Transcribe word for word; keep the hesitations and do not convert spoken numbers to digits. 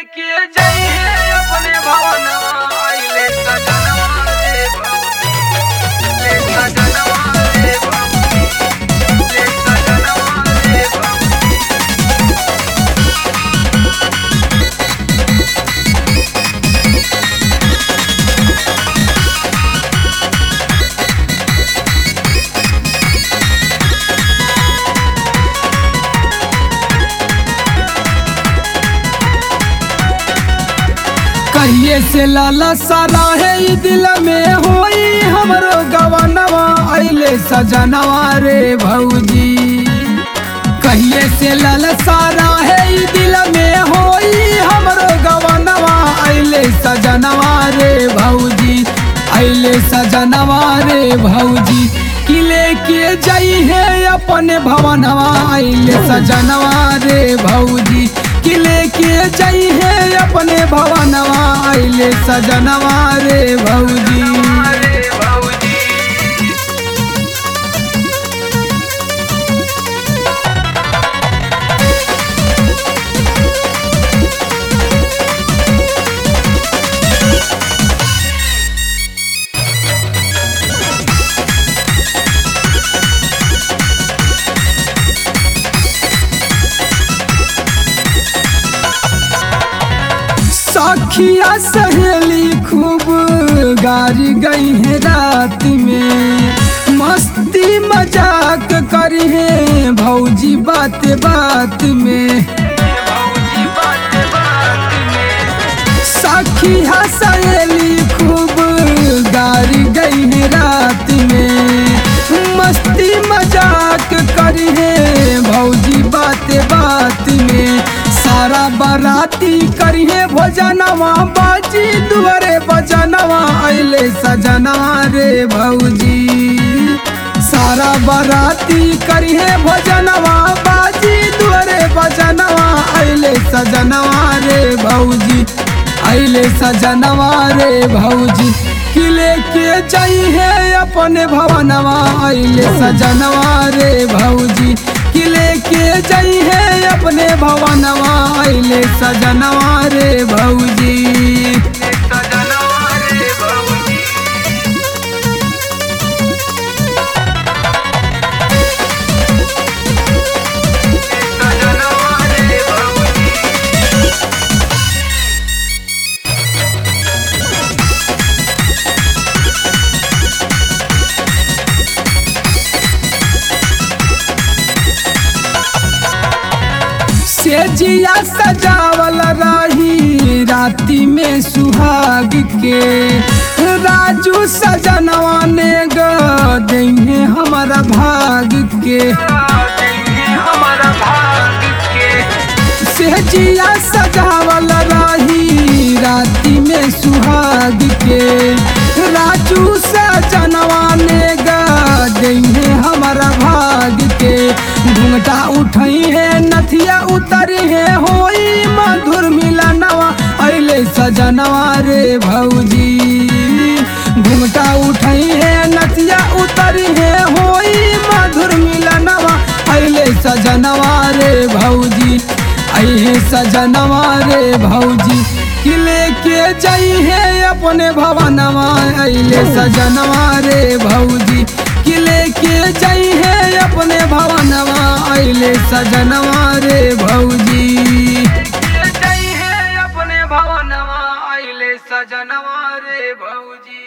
लेके जाइए अपने भवनवा आइले सजनवा रे भौजी ले सजनवा रे भौजी ले सजनवा रे भौजी। कहिए से लाला सारा है ई दिल में होई हमरो गवनवा आइले सजनवा रे भौजी। कहिए से लाला सारा है ई दिल में होई हमरो गवनवा आइले सजनवा रे भौजी आइले सजनवा रे भौजी। कि लेके जाई है अपने भवनवा आइले सजनवा रे भौजी। कि लेके जाई है अपने भवनवा आइले सजनवा रे भौजी। सखिया सहेली खूब गारी गई है रात में, मस्ती मजाक करी है भौजी बात बात में। सखिया सहेली खूब गारी गई है रात में, मस्ती मजाक करी है भौजी बात बात में। सारा बाराती करिए भोजनवा बाजी दुआरे बजनवा आइले सजनवा रे भौजी। सारा बाराती करिए भोजनवा बाजी दुआरे बजनवा आइले सजनवा रे भौजी आइले सजनवा रे भौजी। कि लेके जाई है अपने भवनवा आइले सजनवा रे भौजी। कि लेके जाई है अपने भवनवा आइले सजनवा रे भौजी सजनवा रे भौजी। सजनवा रे भौजी। सेजिया सजावल रही राती में सुहाग के, राजू सजनवा ने गए हमारा भाग के। हमारा भाग के सेजिया सजावल रही राती में सुहाग के, राजू सजनवा ने गए हमारा भाग के। घूंघटा उठई है नथिया उतरी है होई मधुर मिलनवा आइले सजनवा रे भौजी। घूंघटा उठई है नथिया उतरी है होई मधुर मिलनवा आइले सजनवा रे भौजी आई है सजनवा रे भौजी। कि लेके जाई है अपने भवनवा आइले सजनवा रे भौजी। कि लेके जाई है अपने भवनवा आइले सजनवा रे भौजी। जाई है अपने भवनवा आइले सजनवा रे भौजी।